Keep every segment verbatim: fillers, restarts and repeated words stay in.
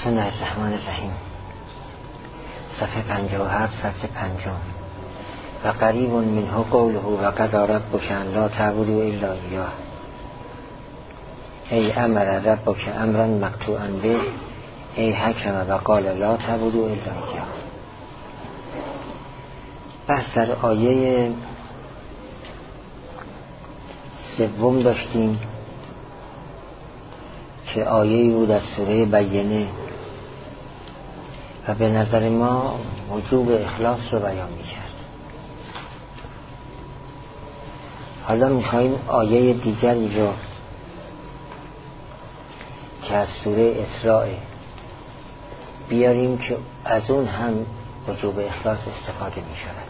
بسم الله الرحمن الرحیم. صفحه پنجاه و هفت، صفحه پنجم. و قریب منه قوله و قضا ربک ان لا تعبدوا الا ایاه ای امر ربک امرا مقطوعا به ای حکم و قال لا تعبدوا الا ایاه. بحث در آیه سوم داشتیم که آیه بود از سوره بینه و به نظر ما وجوب اخلاص رو بیان می کرد. حالا می خواهیم آیه دیگری رو که از سوره اسراء بیاریم که از اون هم وجوب اخلاص استفاده می شود.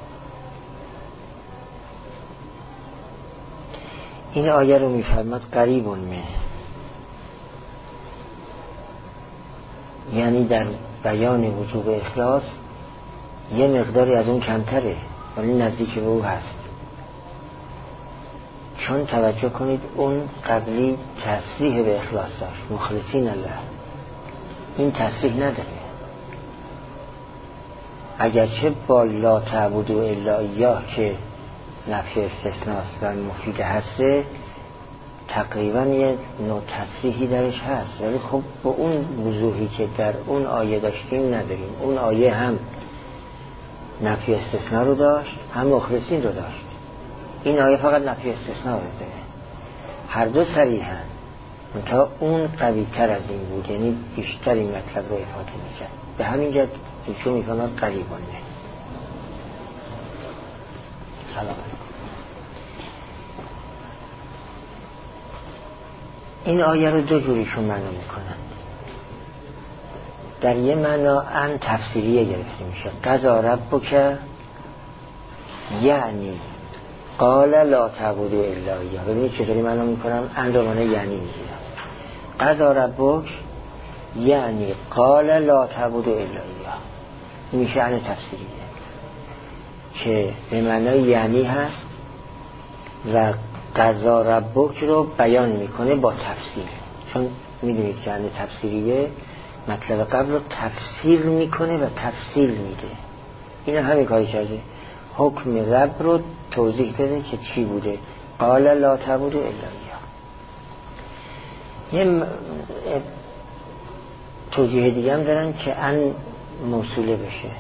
این آیه رو می فرماد قریبون منه، یعنی در بیان وجوب اخلاص یه مقداری از اون کمتره ولی نزدیک به او هست. چون توجه کنید اون قبلی تصریح به اخلاص داشت، مخلصین الله، این تصریح نداره. اگرچه با لا تعبدوا الا ایاه که نفی استثناست و مفید هسته تقریبا یه نوع تصریحی درش هست، ولی خب با اون وضوحی که در اون آیه داشتیم نداریم. اون آیه هم نفی استثناء رو داشت هم مخلصین رو داشت. این آیه فقط نفی استثناء رو داره. هر دو صریحاً، منتها اون قوی تر از این بود، یعنی بیشتر این مطلب رو افاده میکرد. به همین جد چون میکنم قریبانه. سلام. این آیه رو دو جوریشون معنا میکنند. در یه معنا ان تفسیریه گرفته میشه، قضا ربک یعنی قال لا تعبدوا الا ایاه. ببینید چطوری معنا میکنم، ان رو معنی یعنی میگیرم. قضا ربک یعنی قال لا تعبدوا الا ایاه، میشه ان تفسیریه که به معنای یعنی هست و قضا ربک رو بیان میکنه با تفسیر. چون میدونید که ان تفسیریه مطلب قبل رو تفسیر میکنه و تفصیل میده. این همین کاری کرده، حکم رب رو توضیح بده که چی بوده. قال لا تعبدوا الا ایاه. یه توضیح دیگه هم دارن که ان موصوله بشه،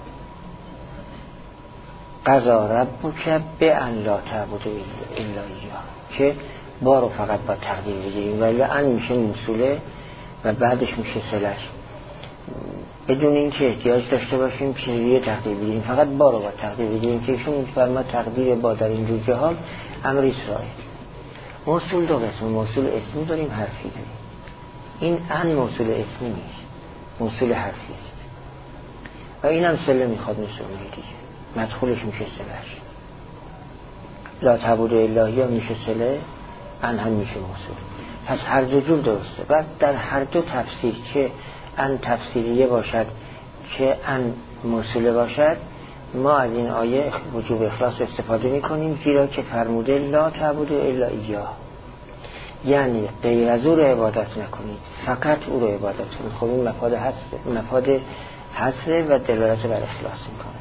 قضا ربک به ان لا تعبدوا الا ایاه، که با رو فقط با تقدیر بگیریم، ولی ان میشه موصوله و بعدش میشه صلش، بدون اینکه احتیاج داشته باشیم چیزی تقدیر بگیریم، فقط با رو با تقدیر بگیریم که ایشون میفرما تقدیر با در این جور جهان امر اسرائیل. موصول دو قسم، موصول اسمی داریم، حرفی داریم. این ان موصول اسمی نیست، موصول حرفی است و این هم صله میخواد مثل اونی دیگه، مدخولش میشه صلهش. لا تعبدوا الا ایاه میشه صله، ان هم میشه موصول. پس هر دو جور درسته. بعد در هر دو تفسیر، چه ان تفسیریه باشد چه ان موصوله باشد، ما از این آیه وجوب اخلاص استفاده میکنیم، زیرا که فرموده لا تعبدوا الا ایاه، یعنی غیر از او رو عبادت نکنید، فقط او رو عبادت کنید. خب این مفاد حسره، مفاد حسره و دلالت بر اخلاص میکنه.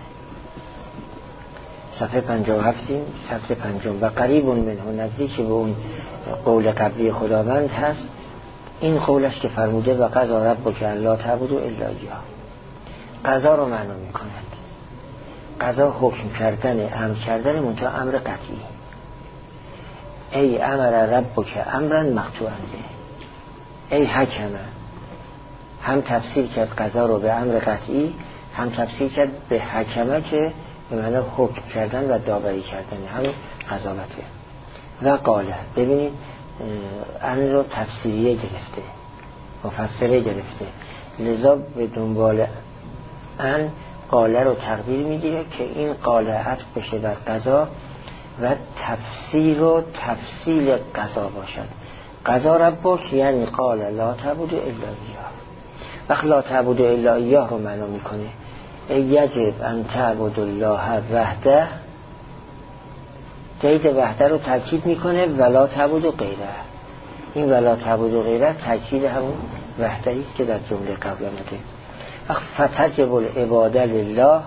صفحه پنجاه و هفت، صفحه پنجم. و قریب منه، نزدیک به اون قول قبلی خداوند هست این قولش که فرموده و قضا ربک ان لا تعبدوا الا ایاه. قضا رو معنا میکنند. قضا حکم کردن، امر کردن، منتها امر قطعی. ای امر ربک امرا مقطوعا به ای حکمه، هم تفسیر کرد قضا رو به امر قطعی، هم تفسیر کرد به حکمه که به معنی حکم کردن و داوری کردن، هم قضاوته. و قاله، ببینید ان رو تفسیریه گرفته، مفسره گرفته، لذا به دنبال ان قاله رو تقدیر میگیره که این قاله عطف بشه بر قضا و تفسیر و تفصیل قضا باشد. قضا ربک یعنی قال لا تعبدوا الا ایاه. وقت لا تعبدوا الا ایاه رو معنا میکنه یجب ان تعبدوا الله وحده، قید وحده رو تاکید میکنه ولا تعبدوا غیره. این ولا تعبدوا غیره تاکید همون وحده‌ای است که در جمله قبل آمده. فتجب العباده لله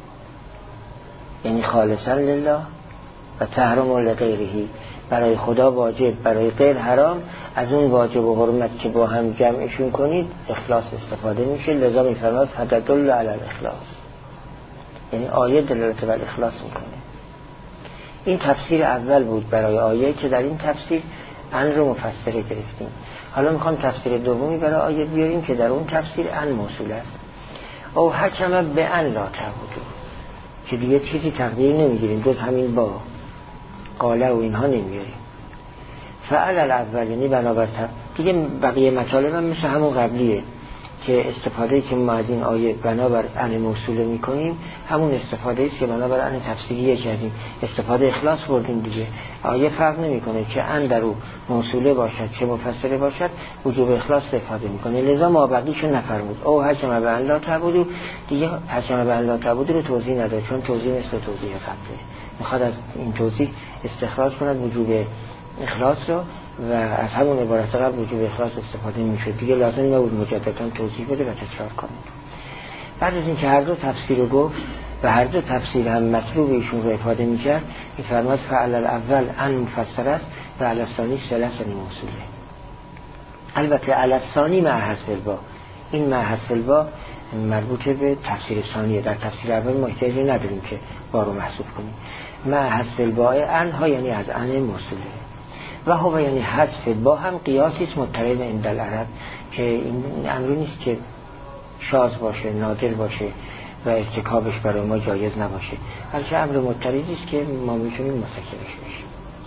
یعنی خالصا لله و تحرم لغیره، برای خدا واجب، برای غیر حرام. از اون واجب و حرمت که با هم جمعشون کنید اخلاص استفاده میشه. لذا میفرماد فتدل علی الاخلاص، یعنی آیه دلالت بر اخلاص میکنه. این تفسیر اول بود برای آیه که در این تفسیر ان رو مفسره گرفتیم. حالا میخوام تفسیر دومی برای آیه بیاریم که در اون تفسیر ان موصول است. او حکم به ان لا تعبدوا، که دیگه چیزی تقدیر نمیگیریم جز همین با قاله و اینها نمیاریم. فعل الاول یعنی بنابر دیگه بقیه مطالب هم مثل همون قبلیه که استفاده که ما از این آیه بنابر ان موصوله میکنیم همون استفاده است که بنابر ان تفسیریه کردیم. استفاده اخلاص بردیم دیگه. آیه فرق نمیکنه که ان در او موصوله باشد چه مفسره باشد، وجوب اخلاص استفاده میکنه. لذا ما بقیشو نفرمود. او حکم به ان لا تعبدوا، دیگه حکم به ان لا تعبدوا رو توضیح نداد چون توضیح مثل توضیح قبله. میخواد از این توضیح استخراج کند وجوب اخلاص رو و از همون عبارت قبل وجوب اخلاص استفاده میشه. دیگه لازم نبود مجددا توضیح بده و تکرار کنه. بعد از اینکه هر دو تفسیر رو گفت و هر دو تفسیر هم مطلوب ایشون رو افاده میکرد، میفرماد فعل الاول ان مفسر است و علی الثانی صله موصوله. البته علی الثانی مع حذف البا، این مع حذف البا مربوط به تفسیر ثانیه. در تفسیر اول ما احتیاجی نداریم که با رو محذوف کنیم. مع حذف البا ان ها یعنی از ان موصوله و هو یعنی حذف با هم قیاسی است مضطرد عند العرب، که این امری نیست که شاذ باشه، نادر باشه و ارتکابش برای ما جایز نباشه، هرچه امر مضطردی است که ما میتونیم مسکرش بشیم.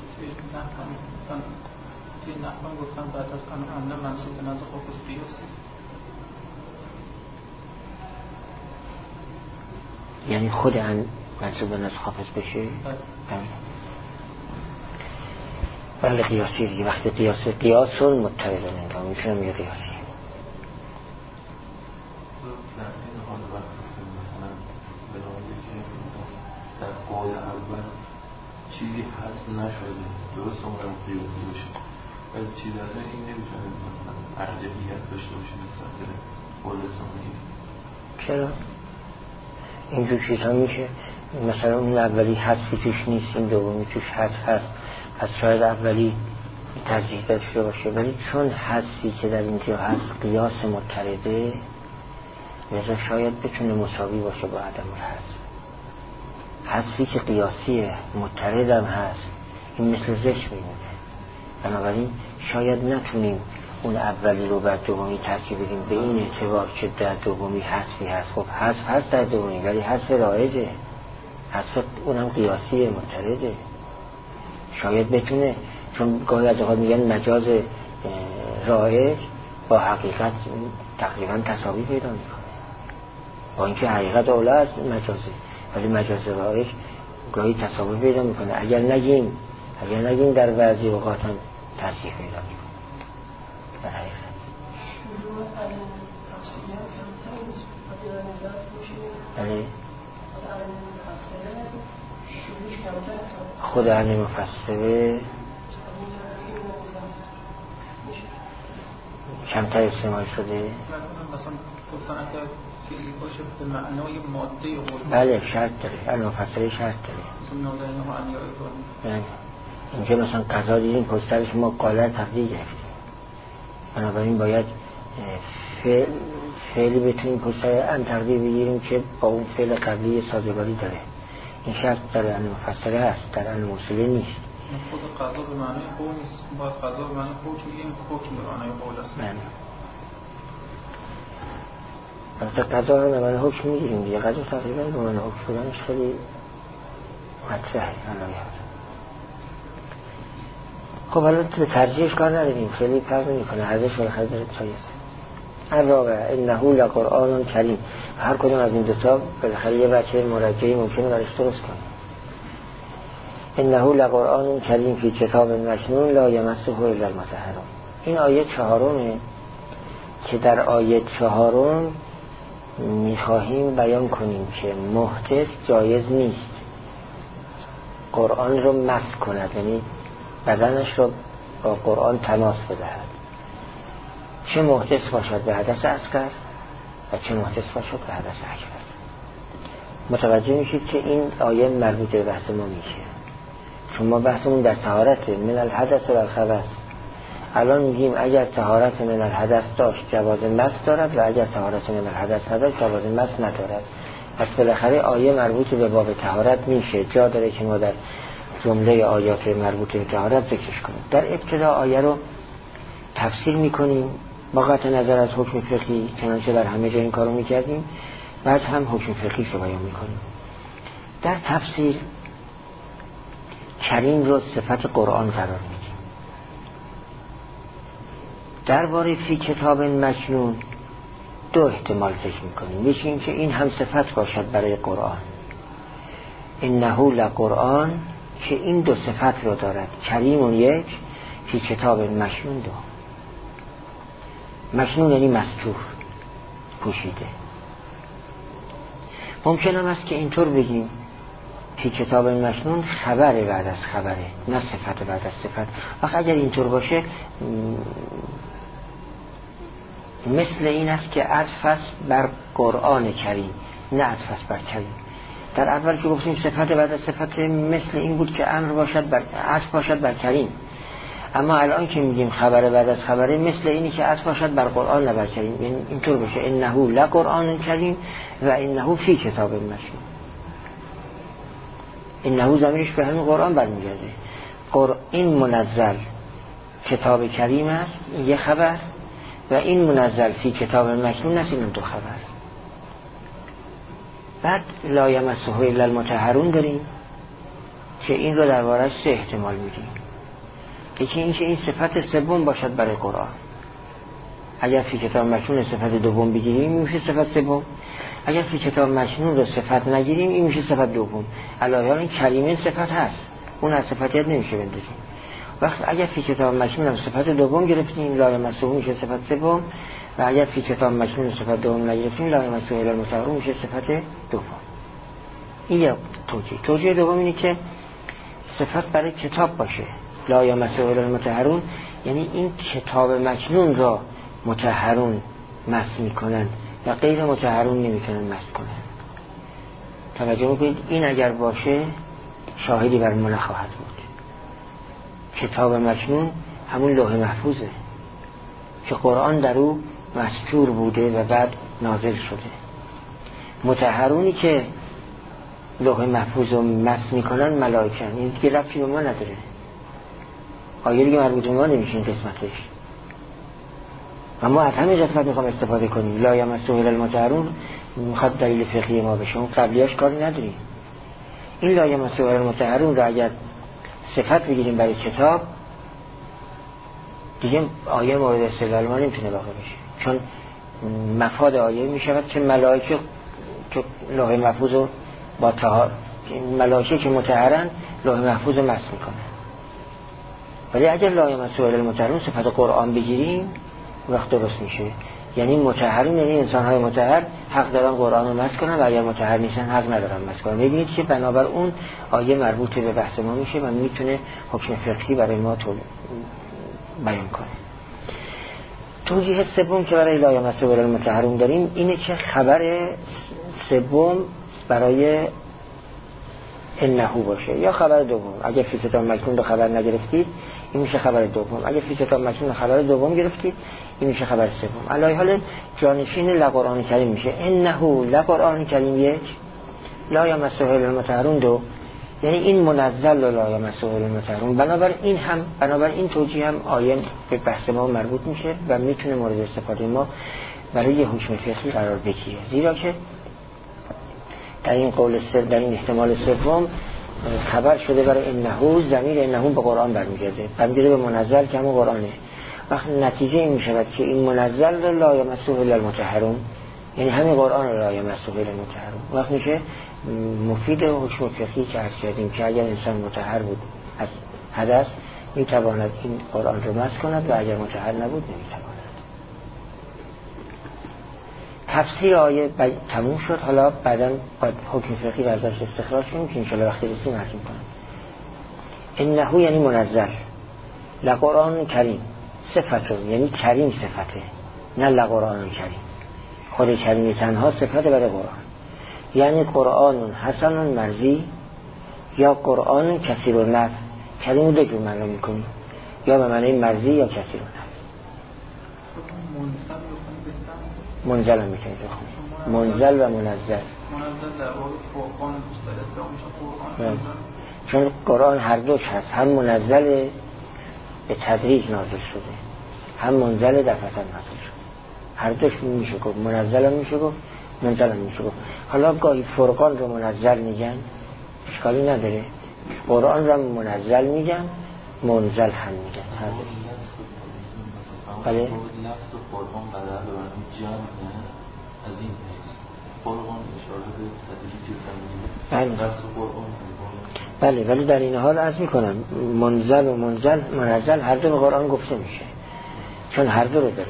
این نحوان گفتن بعد از ان امنه منصوب به نظر خود قیاسی است، یعنی خود ان منصوب به نظر حافظ بشه. بله قیاسی دیگه. وقتی قیاس قیاسون مضطردن انگاه میشونم یه قیاسی. در قول اول چیزی حذف نشده، درست اونم قیاسی باشه، ولی چیزی از این نمیتونه مثلا ارجحیت داشته باشه نسبت به قول ثانی. چرا؟ اینجور چیزها میشه. مثلا اون اولی حذفی توش نیست، این دومی توش حذف هست، از شاید اولی ترجیح داشته باشه، ولی چون حذفی که در اینجا هست قیاس مضطرده، لذا شاید بتونه مساوی باشه با عدم الحذف. حذفی که قیاسیه مضطردم هست، این مثل زش میمونه. بنابراین شاید نتونیم اون اولی رو بر دومی ترکیب بدیم به این اعتبار که در دومی حذفی هست. خب حذف هست در دومی ولی حذف رایجه، حذف اونم قیاسیه مضطرده. شاید بتونه، چون گاهی از اوقات میگن مجاز رایج با حقیقت تقریبا تساوی پیدا میکنه، با اینکه حقیقت اولی است مجازه، ولی مجاز رایج گاهی تساوی پیدا میکنه. اگر نگیم اگر نگیم در بعضی اوقات هم ترجیح پیدا میکنه. در حقیقت بله خود ان مفسره کمتر استعمال شده. مثلا گفتن اگر فعلی باشه به معنای ماده قول، بله شرط داره، ان مفسره شرط داره. اینجا مثلا قضا دیدیم پشترش ما قاله تقدیر گرفتیم، بنابراین باید فعل فعلی بتونیم پشتر ان تقدیر بگیریم که با اون فعل قبلی سازگاری داره. این شرط در ان مفسره هست، در ان موصوله نیست. خود قضا به معنی قول نیست، باید قضا به معنی حکم بگیم، حکم به معنی قول است. بله البته قضا رو به معنی حکم میگیریم دیگه. قضا تقریبا به معنی حکم شدنش خیلی مطرحه. خب حالا به ترجیحش کار نداریم، خیلی فرق نمی‌کنه، ارزش بالاخره داره چایست. الرابع انه لقرآن کریم، هر کدوم از این دو تا بالاخره یه بچه مرجعی ممکنه برش درست کنه. انه لقرآن کریم فی کتاب مکنون لا یمسه الا المطهرون. این آیه چهارمه که در آیه چهارم میخواهیم بیان کنیم که محدث جایز نیست قرآن رو مس کند، یعنی بدنش رو با قرآن تماس بدهد. چه محدث باشد به حدث اصغر و چه محدث باشد به حدث اکبر. متوجه میشید که این آیه مربوط به بحث ما میشه، چون ما بحثمون در طهارت من الحدث و الخبث. الان میگیم اگر طهارت من الحدث داشت جواز مس دارد و اگر طهارت من الحدث نداشت جواز مس ندارد. پس بالاخره آیه مربوط به باب طهارت میشه، جا داره که ما در جمله آیات مربوط به طهارت ذکرش کنیم. در ابتدا آیه رو تفسیر میکنیم با قطع نظر از حکم فقهی، چنانچه در همه جا این کارو میکردیم، بعد هم حکم فقهی رو بیان میکنیم. در تفسیر کریم رو صفت قرآن قرار میدیم. درباره فی کتاب مکنون دو احتمال ذکر میکنیم. یکی این که این هم صفت باشد برای قرآن، انه لقرآن، که این دو صفت رو دارد، کریم یک، فی کتاب مکنون دو. مکنون یعنی مستور، پوشیده. ممکن هم است که اینطور بگیم فی کتاب مکنون خبر بعد از خبره، نه صفت بعد از صفت. وقت اگر اینطور باشه مثل این است که عطف است بر قرآن کریم، نه عطف است بر کریم. در اول که گفتیم صفت بعد از صفت، مثل این بود که امر باشد بر عطف باشد بر کریم. اما الان که میگیم خبر بعد از خبره، مثل اینی که عطف باشد بر قرآن نه بر کریم. این اینطور باشه انه لقرآن کریم و انه فی کتاب مکنون. انه ضمیرش به همین قرآن برمیگرده. قرآن این منزل کتاب کریم است، این یه خبر، و این منزل فی کتاب مکنون است، این دو خبر. بعد لا یمسه الا المطهرون داریم که این رو دربارش سه احتمال میدیم. یکی این که این صفت سوم باشد برای قرآن. اگر فی کتاب مکنون صفت دوم بگیریم این میشه صفت سوم، اگر فی کتاب مکنون رو صفت نگیریم این میشه صفت دوم. علاوه این کریمه صفت هست، اون از صفتیت نمیشه بندازیم. وقت اگر فی کتاب مکنون هم صفت دوم گرفتیم لا یمسه میشه صفت سوم، و اگر فی کتاب مکنون صفت دوم نگرفتیم لا یمسه الا المطهرون میشه صفت دوم. این یک توجیه. توجیه دوم اینه که صفت برای کتاب باشه، لا یمسه الا المطهرون، یعنی این کتاب مکنون را مطهرون مس میکنن و غیر مطهرون نمیتونن مس کنن. توجه بکنید این اگر باشه شاهدی بر ما نخواهد بود. کتاب مکنون همون لوح محفوظه که قرآن در او مستور بوده و بعد نازل شده. مطهرونی که لوح محفوظ رو مس میکنن ملائکه، این دیگه ربطی به ما نداره. آیه دیگه مربوط به ما نمیشه این قسمتش. و ما از همین قسمت میخوام استفاده کنیم. لا یمسه الا المطهرون میخواد دلیل فقهی ما بشه، اون قبلیاش کاری نداریم. این لا یمسه الا المطهرون رو اگر صفت بگیریم برای کتاب، دیگه آیه مورد استدلال ما نمیتونه واقع بشه، چون مفاد آیه میشود که ملائکه که لوح محفوظ رو با طهار، ملائکه که مطهرن لوح محفوظ رو مس میکنن. ولی اگر لا یمسه الا المطهرون صفت قرآن بگیریم وقت درست میشه. یعنی مطهرین یعنی انسان های مطهر حق دارن قرآن رو مس کنن و اگر مطهر نیستن حق ندارن مس کنن. میبینید که بنابر اون آیه مربوط به بحث ما میشه و میتونه حکم فقهی برای ما تو بیان کنه. توجیه سوم که برای لا یمسه الا المطهرون داریم اینه که خبر سوم برای انه باشه یا خبر دوم. اگر فی کتاب مکنون رو خبر نگرفتید این میشه خبر دوم، اگر فی کتاب مکنون خبر دوم گرفتید این میشه خبر سوم. علی حال جانشین لقرآن کریم میشه. انه لقرآن کریم یک، لا یمسه الا المطهرون دو، یعنی این منزل لا یمسه الا المطهرون. بنابر این هم بنابر این توجیه هم آیه به بحث ما مربوط میشه و میتونه مورد استفاده ما برای حکم فقهی قرار بگیره، زیرا که در این قول سر در این احتمال سوم خبر شده برای انه، ضمیر انه به قرآن برمیگرده، برمیگرده به منزل که همون قرآنه. وقت نتیجه این میشود که این منزل لا یمسه الا المطهرون، یعنی همین قرآن لا یمسه الا المطهرون. وقت میشه مفید حکم فقهی که عرض کردیم که اگر انسان مطهر بود از حدث میتواند این قرآن رو مس کند و اگر مطهر نبود نمیتواند. تفسیر آیه تموم شد. حالا بعدا باید حکم فقهی رو ازش استخراج کنیم که انشاءالله وقتی رسیم عرض می‌کنم. انه یعنی منزل، لقرآن کریم صفتون یعنی کریم صفته، نه لقرآن کریم. خود کریم تنها صفت برای قرآن. یعنی قرآن حسن مرضی یا قرآن کثیر النفع. کریم دو جور معنا میکنیم، یا به معنی مرضی یا کثیر النفع. منزل هم میکنید بخونید، منزل و منزل. منزل در واقع فرقان مستقل، چون قرآن هر دوش هست، هم منزل به تدریج نازل شده، هم منزل دفعتا نازل شده. هر دوش میشه گفت، منزل هم میشه گفت، منزل هم میشه گفت. حالا گاهی فرقان رو منزل میگن، اشکالی نداره. قرآن رو منزل میگن، منزل هم میگن. هر دوش. بله. لفظ فرقان بدل و جمع از این نیست. فرقان اشاره به تدریج و تنزیل. بله. لفظ قرآن. بله، ولی در این حال عرض میکنم منزل و منزل منزل هر دو به قرآن گفته میشه، چون هر دو رو داره.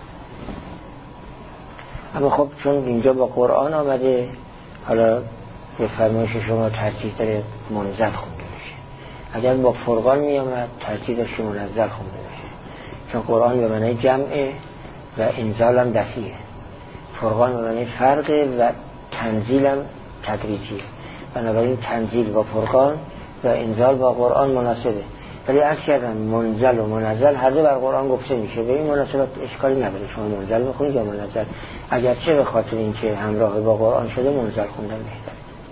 اما خب چون اینجا با قرآن آمده، حالا به فرمایش شما ترجیح داره منزل خونده بشه. اگر با فرقان می آمد ترجیح داشت منزل خونده بشه، چون قرآن به معنی جمعه و انزال هم دفیه. فرقان به معنی فرقه و تنزیل هم تدریجیه. بنابراین تنزیل با فرقان و انزال با قرآن مناسبه. ولی عرض کردم منزل و منزل هر دو بر قرآن گفته میشه. به این مناسبت اشکالی نداره شما منزل بخونید یا منزل، اگرچه به خاطر اینکه همراه با قرآن شده منزل خوندن بهتره.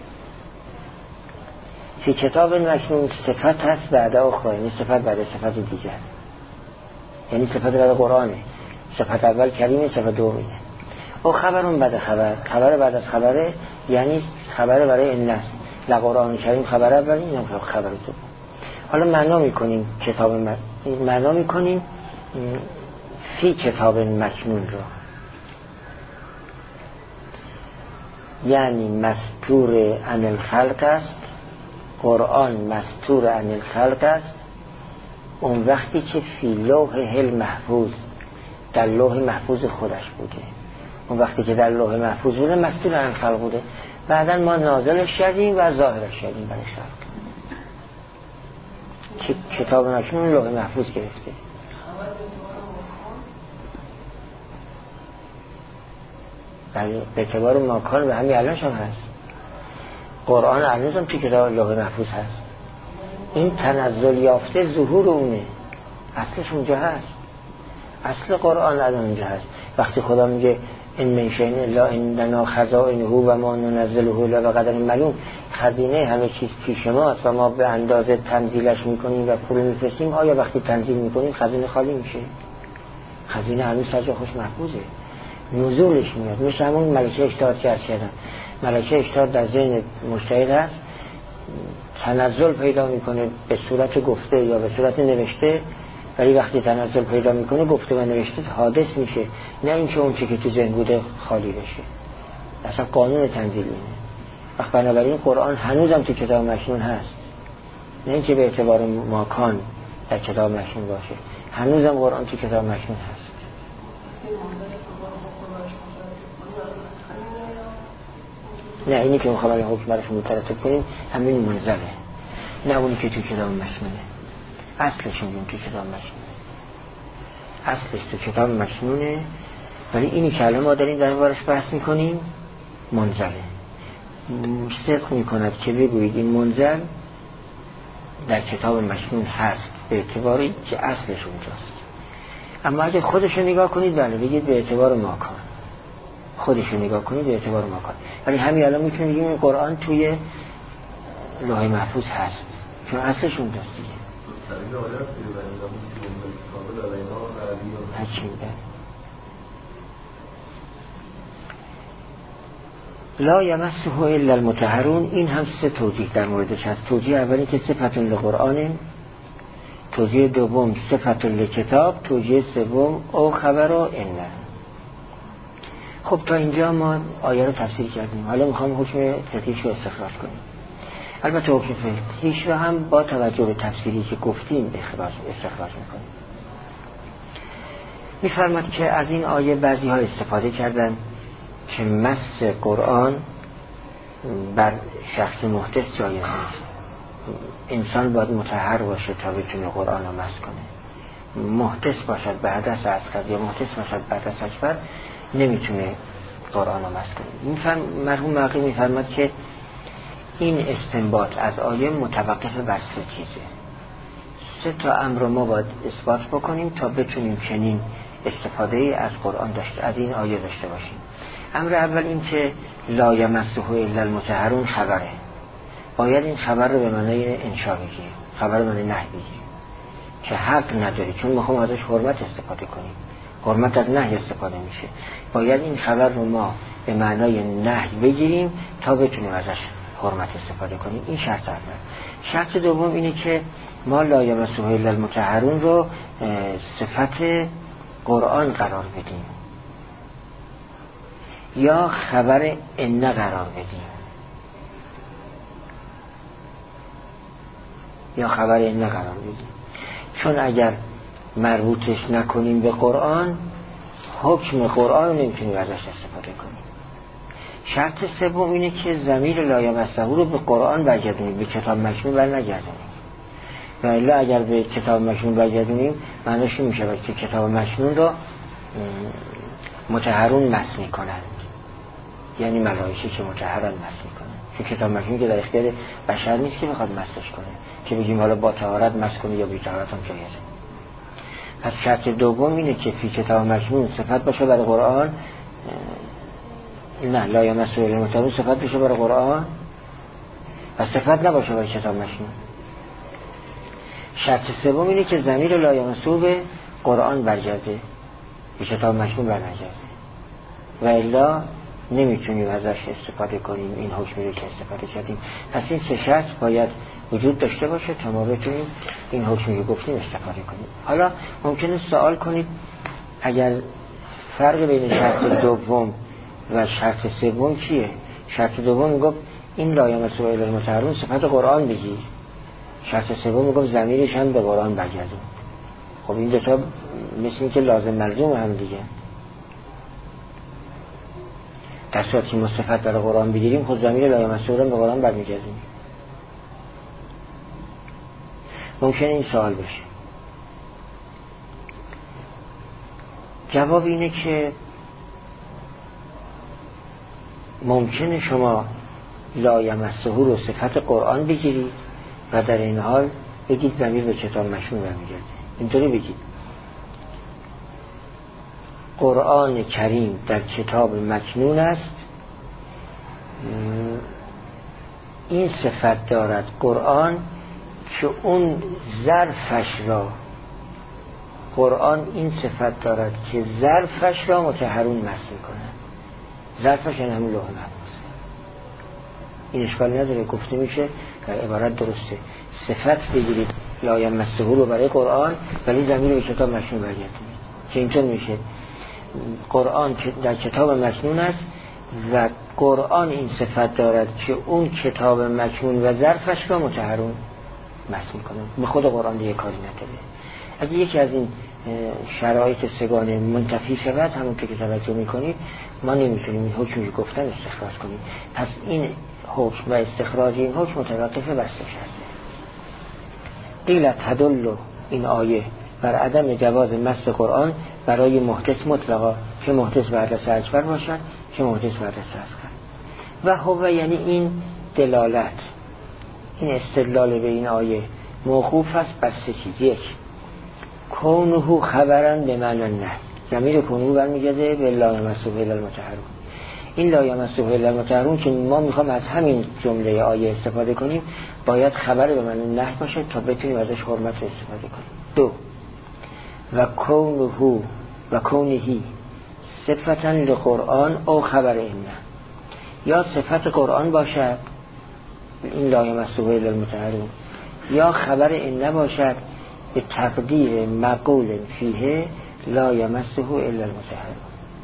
فی کتاب مکنون صفت هست بعد اخرى، یعنی صفت بعد صفت دیگر، یعنی صفت بعد قرآنه. صفت اول کریمه، صفت دومه. او خبرون بعد خبر، خبر بعد از خبره، یعنی خبر برای الناس. لقرآن کریم خبر اول، این هم خبر دوم. حالا معنا میکنیم کتاب م... معنا میکنیم فی کتاب مکنون رو، یعنی مستور عن الخلق است. قرآن مستور عن الخلق است اون وقتی که فی لوح محفوظ، در لوح محفوظ خودش بوده. اون وقتی که در لوح محفوظ بوده مستور عن الخلق بوده. بعدا ما نازلش کردیم و ظاهرش کردیم برای خلق. کتاب مکنون لوح محفوظ گرفته. بله، به اعتبار ماکان به همین الانش هم هست. قرآن الانش هم توی کتاب لوح محفوظ هست. این تنزل یافته ظهور اونه، اصلش اونجا هست. اصل قرآن الان اونجا هست. وقتی خدا میگه این من شیء الا عندنا خزائنه و ما ننزله الا بقدر معلوم، خزینه همه چیز پیش ماست و ما به اندازه تنزیلش میکنیم و پول میفرستیم. آیا وقتی تنزیل میکنیم خزینه خالی میشه؟ خزینه هنوز سر جا خوش محفوظه. نزولش میاد، مثل همون ملکه اشتهاد که ارز کردم. ملکه اشتهاد در ذهن مجتهد هست، تنزل پیدا میکنه به صورت گفته یا به صورت نوشته، ولی وقتی تنزل پیدا میکنه گفته و نوشته حادث میشه، نه اینکه اون چی که تو ذهن بوده خالی بشه. اصلا قانون تنزیل اینه. وقت بنابراین قرآن هنوزم تو کتاب مکنون هست، نه اینکه به اعتبار ماکان در کتاب مکنون باشه، هنوزم قرآن تو کتاب مکنون هست. نه اینی که میخوام الان حکم برش مترتب کنیم همین منزله، نه اونی که تو کتاب مکنونه. اصلش میگیم تو کتاب مکنونه، اصلش تو کتاب مکنونه، ولی اینی که الان ما داریم در بارش بحث میکنیم منزله. صدق میکند که بگویید این منزل در کتاب مکنون هست به اعتباری که اصلش اونجاست. اما اگه خودشو نگاه کنید بله بگید به اعتبار ماکان، خودشو نگاه کنید به اعتبار ماکان. ولی همین الان میتونیم بگیم این قرآن توی لوح محفوظ هست چون اصلش اونجاست دیگه. لا یمسه الا المطهرون، این هم سه توجیه در موردش هست. توجیه اولی که صفت لقرآن، توجیه دوم صفت لکتاب، توجیه سوم او خبر و انه. خب تا اینجا ما آیه رو تفسیر کردیم، حالا میخوام حکم فقهیش رو استخراج کنیم. البته حکم فقهیش رو هم با توجه به تفسیری که گفتیم استخراج میکنیم. میفرماد که از این آیه بعضی ها استفاده کردن که مس قرآن بر شخص محدث جایز نیست. انسان باید مطهر باشه تا بتونه قرآن رو مس کنه. محدث باشد به حدث اصغر یا محدث باشد به حدث اکبر نمیتونه قرآن رو مس کنه. میفهم مرحوم مقی میفرماد که این استنباط از آیه متوقف بر سه چیزه. سه تا امر رو ما باید اثبات بکنیم تا بتونیم چنین استفاده از قرآن داشته از این آیه داشته باشیم. امر اول این که لا یمسه الا المطهرون خبره، باید این خبر رو به معنای انشا بگیریم، خبر به معنای نهی بگیریم که حق نداری، چون میخوام ازش حرمت استفاده کنیم، حرمت از نهی استفاده میشه، باید این خبر رو ما به معنای نهی بگیریم تا بتونیم ازش حرمت استفاده کنیم. این شرط اول. شرط دوم اینه که ما لا یمسه الا المطهرون رو صفت قرآن قرار بدیم یا خبر ان قرار بدیم یا خبر ان قرار بدیم، چون اگر مربوطش نکنیم به قرآن حکم قرآن رو نمیتونیم ازش استفاده کنیم. شرط سوم اینه که ضمیر لا یمسه رو به قرآن برگردونیم، به کتاب مکنون برنگردونیم. و الا اگر به کتاب مکنون برگردونیم معنیش این میشه که کتاب مکنون رو مطهرون مس میکنند، یعنی ملائکه که مطهرن مس میکنن، چون کتاب مکنون که در اختیار بشر نیست که بخواد مسش کنه که بگیم حالا با طهارت مس کنه یا بی طهارت هم جایزه. پس شرط دوم اینه که فی کتاب مکنون صفت باشه برای قرآن، نه لا یمسه الا المطهرون صفت باشه برای قرآن و صفت نباشه برای کتاب مکنون. شرط سوم اینه که ضمیر لا یمسه به قرآن برگرده، به کتاب مکنون برنگرده، و الا نمیتونیم ازش استفاده کنیم این حکمی رو که استفاده کردیم. پس این سه شرط باید وجود داشته باشه تا ما بتونیم این حکمی که گفتیم استفاده کنیم. حالا ممکنه سوال کنید اگر فرق بین شرط دوم و شرط سوم چیه؟ شرط دوم میگفت این لا یمسه الا المطهرون صفت قرآن بگیر، شرط سوم میگفت ضمیرش هم به قرآن برگردون. خب این دو تا مثل این که لازم ملزوم هم دیگه. در صورتی که ما صفت برای قرآن بگیریم خود ضمیر لا یمسه رو به قرآن برمیگردیم. ممکنه این سوال بشه. جواب اینه که ممکنه شما لا یمسه رو صفت قرآن بگیرید و در این حال بگید ضمیر به کتاب مکنون برمیگرده. اینطوری بگید قرآن کریم در کتاب مکنون است، این صفت دارد قرآن که اون ظرفش را قرآن این صفت دارد که ظرفش را مطهرون مس می‌کنند. ظرفش یعنی همون لوح محفوظ. این اشکالی نداره، گفته میشه در عبارت درسته، صفت بگیرید لا یمسه رو برای قرآن ولی ضمیر به کتاب مکنون برگردونید که اینطور میشه قرآن در کتاب مکنون است و قرآن این صفت دارد که اون کتاب مکنون و ظرفش را مطهرون مس میکنه. به خود قرآن دیگه کاری نداره. اگه یکی از این شرایط سگانه منتفی شود همون که توجه میکنید ما نمیتونیم این حکمی گفتن استخراج کنیم. پس این حکم و استخراج این حکم متوقف بر سه شرطه. قیل تدل این آیه بر عدم جواز مس قرآن برای محدث مطلقا، که محدث به حدث اکبر باشد که محدث به حدث اصغر. و هو یعنی این دلالت، این استدلال به این آیه موقوف است بر سه چیز. یک، کونه خبرن به معنی نه، ضمیر کونه برمیگرده به لا یمسه الا المطهرون. این لا یمسه الا المطهرون که ما میخوام از همین جمله آیه استفاده کنیم باید خبر به معنی نه باشه تا بتونیم ازش حرمت استفاده کنیم. دو، و کونه و کونهی صفتا لقرآن او خبر اینه، یا صفت قرآن باشد این لا یمسه الا المطهرون یا خبر این نباشد به تقدیر مقول فیه لا یمسه الا المطهرون.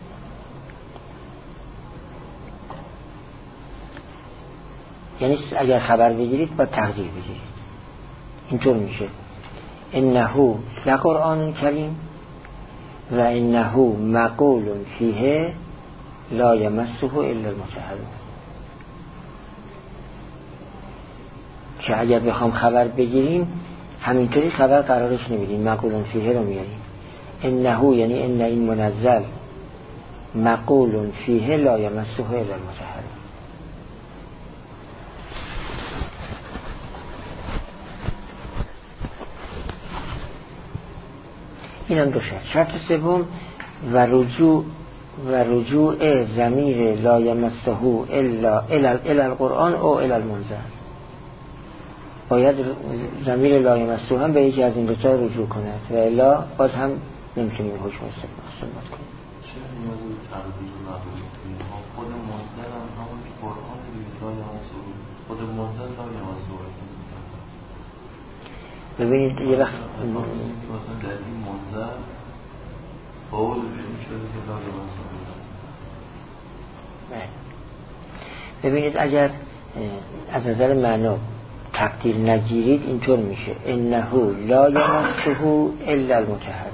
یعنی اگر خبر بگیرید با تقدیر بگیرید. اینطور میشه انه لقرآن کریم و انه مقول فیه لا یمسه الا المطهرون. که اگر بخوام خبر بگیریم همینطوری خبر قرارش نمیدیم، مقولون فیه رو میاریم. انه یعنی ان این منزل مقولون فیه لا یمسه الا المطهرون. اینم دو شرط. شرط سوم و رجوع و رجوع ضمیر لا یمسه الا الی القرآن او الی المنزل. باید ضمیر لا یمسه هم به یکی از این دو تا رجوع کند و الا باز هم نمیتونیم حکم استنباط کنیم. چه نیازی تقدیر نداریم؟ خود منزل هم همون که قرآن لا یمسه، خود منزل لا یمسه. ببینید یه وقت مثلا در این منزل قول شده که لا یمسه. ببینید اگر از نظر معنا تقدیر نگیرید اینطور میشه انه لا یمسه الا المطهرون،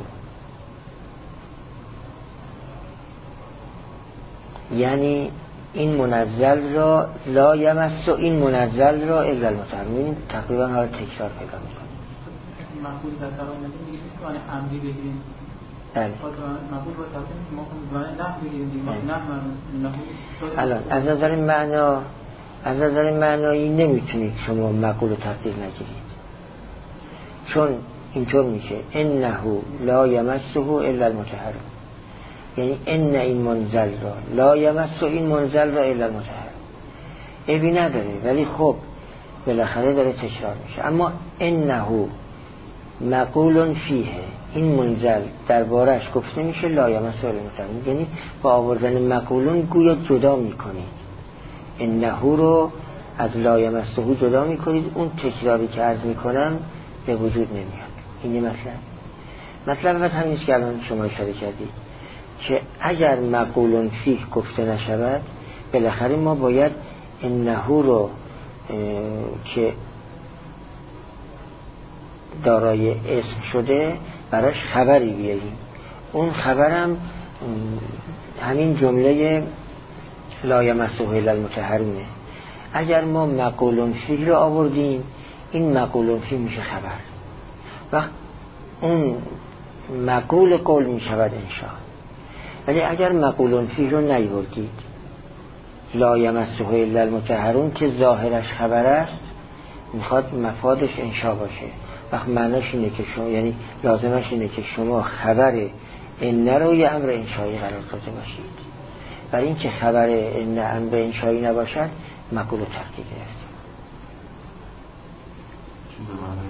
یعنی این منزل را لا یمسه، این منزل را الا المطهرون. ببینید تقریبا حالا تکرار پیدا میکنه. مقبول در تقریبا نمیگه چیزی که آن عمدی بگیریم. بله. مقبول با تقریبا ما کنیم نه بگیریم دیگه نه نه. الان از نظر معنا از نظر معنایی نمیتونید شما مقول تقدیر نگیرید، چون اینطور میشه انه لا یمسه الا المطهرون، یعنی ان این منزل را لا یمسه، این منزل را الا المطهرون. عیبی نداره ولی خب بالاخره داره تکرار میشه. اما انه مقول فیه، این منزل دربارش گفته میشه لا یمسه الا المطهرون، یعنی با آوردن مقولون گویا جدا میکنید، انه رو از لا یمسه جدا میکنید، اون تکراری که عرض میکنم به وجود نمیاد. این مطلب مطلب اول همینست که الان شما اشاره کردید که اگر مقولون فیه گفته نشود بالاخره ما باید انه رو که دارای اسم شده براش خبری بیاریم. اون خبرم همین جمله لا یمسه الا المطهرونه. اگر ما مقولون فیه رو آوردیم این مقولون فیه میشه خبر و اون مقول قول میشود انشاء. ولی اگر مقولون فیه رو نیاوردید لا یمسه الا المطهرون که ظاهرش خبر است میخواد مفادش انشاء باشه، وقت معناش اینه که شما یعنی لازمش اینه که شما خبر ان رو یه امر انشایی قرار داده باشید. برای این که خبر ان امر انشایی نباشد مقول و تحقیقی است. چون به معنی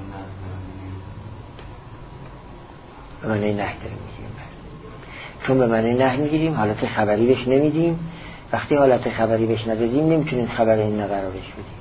نه به معنی نه داریم میگیریم، چون به معنی نه میگیریم حالت خبری بهش نمیدیم. وقتی حالت خبری بهش ندادیم نمیتونیم خبر ان قرارش بدیم.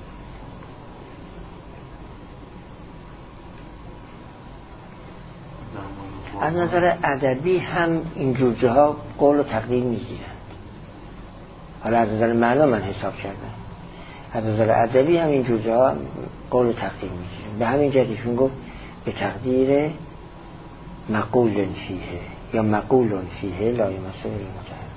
از نظر ادبی هم این جوجه ها قول و تقدیر میگیرند. حالا از نظر معنا من حساب کردم، از نظر ادبی هم این جوجه ها قول و تقدیر میگیرند. به همین جهتشون گفت به تقدیر مقول فیه یا مقول فیه لا یمسه الا المطهرون.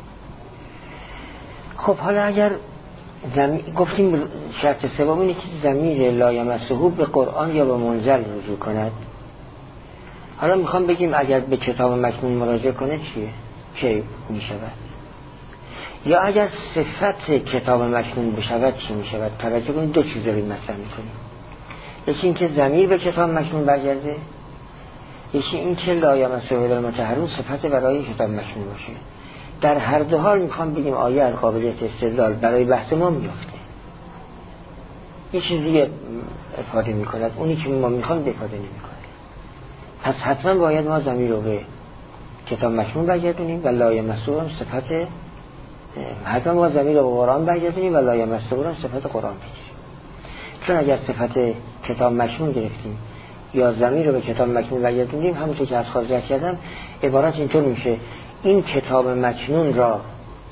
خب حالا اگر زمین گفتیم شرط سوم اینه که ضمیر لا یمسه به قرآن یا به منزل رجوع کند. حالا میخوام بگیم اگر به کتاب مکنون مراجعه کنه چیه؟ چه میشود؟ یا اگر صفت کتاب مکنون بشود چی میشود؟ توجه کنید دو چیز رو مطرح میکنیم. یکی این که ضمیر به کتاب مکنون برگرده، یکی این که لا یمسه الا المطهرون صفت برای کتاب مکنون باشه. در هر دو حال میخوام بگیم آیه از قابلیت استدلال برای بحث ما میفته. یه چیزی افاده میکند، اونی که ما میخوام افاده نمیکنه. پس حتما باید ما ضمیر رو به کتاب مکنون برگردونیم و لا یمسه هم صفت، حتما ما ضمیر رو به قرآن برگردونیم و لا یمسه هم صفت قرآن بگیریم. چون اگر صفت کتاب مکنون گرفتیم یا ضمیر رو به کتاب مکنون برگردونیم، همونطور که از خارج کردم عبارت اینطور میشه این کتاب مکنون را